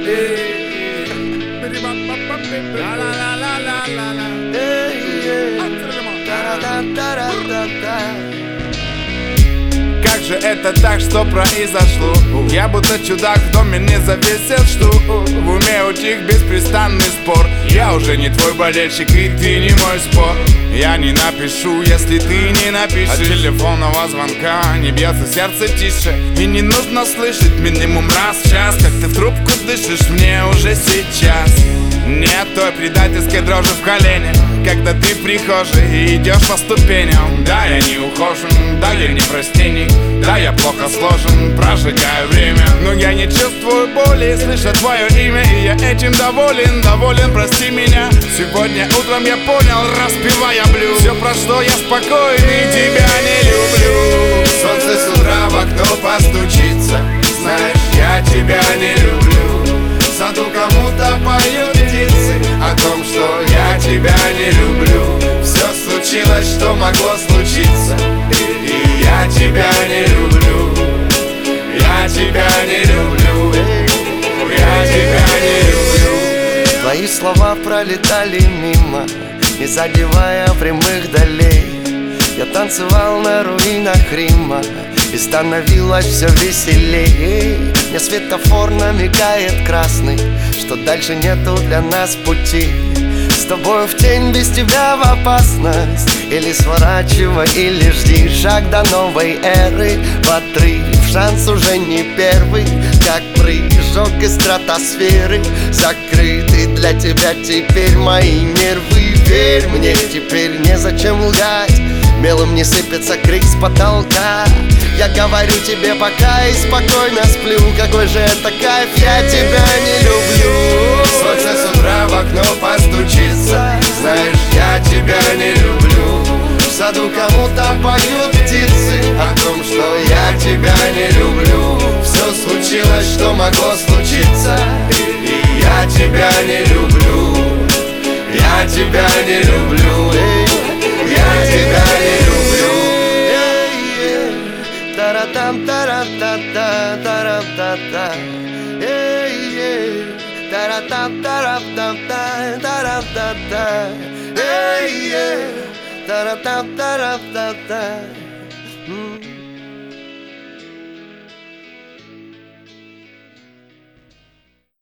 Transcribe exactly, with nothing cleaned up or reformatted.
Как же это так, что произошло? Я будто чудак в доме не завесил, что в уме утих беспрестанный спор. Я уже не твой болельщик, и ты не мой спор. Я не напишу, если ты не напишешь. От телефонного звонка не бьется сердце тише. И не нужно слышать минимум раз в час, как ты в трубку дышишь мне уже сейчас. Нет той предательской дрожи в колене, когда ты в прихожей и идешь по ступеням. Да, я не ухожен, да, я не простенник, да, я плохо сложен, прожигаю время. Но я не чувствую боли, слыша твое имя, и я этим доволен, доволен, прости меня. Сегодня утром я понял, распевая блюз, все прошло, я спокойный, тебя не люблю. Солнце с утра в окно постучится, знаешь, я тебя не люблю. В саду кому-то поют птицы о том, что я тебя не люблю. Все случилось, что могло случиться, и я тебя не люблю. Я тебя не люблю. Я тебя не люблю. Твои слова пролетали мимо, не задевая прямых долей. Я танцевал на руинах Рима, и становилось все веселее. Мне светофор намекает красный, что дальше нету для нас пути. С тобой в тень, без тебя в опасность. Или сворачивай, или жди. Шаг до новой эры в отрыв, шанс уже не первый. Как прыжок из стратосферы, закрыты для тебя теперь мои нервы. Верь мне, теперь незачем лгать, мелом не сыпется крик с потолка. Я говорю тебе пока и спокойно сплю. Какой же это кайф, я тебя не люблю. Солнце с утра в окно постучится, знаешь, я тебя не люблю. В саду кому-то поют птицы о том, что я тебя не люблю. Все случилось, что могло случиться, и я тебя не люблю. Я тебя не люблю. Я тебя не люблю. Таратам таратата таратата, эй эй, таратам таратата таратата, эй эй, таратам таратата.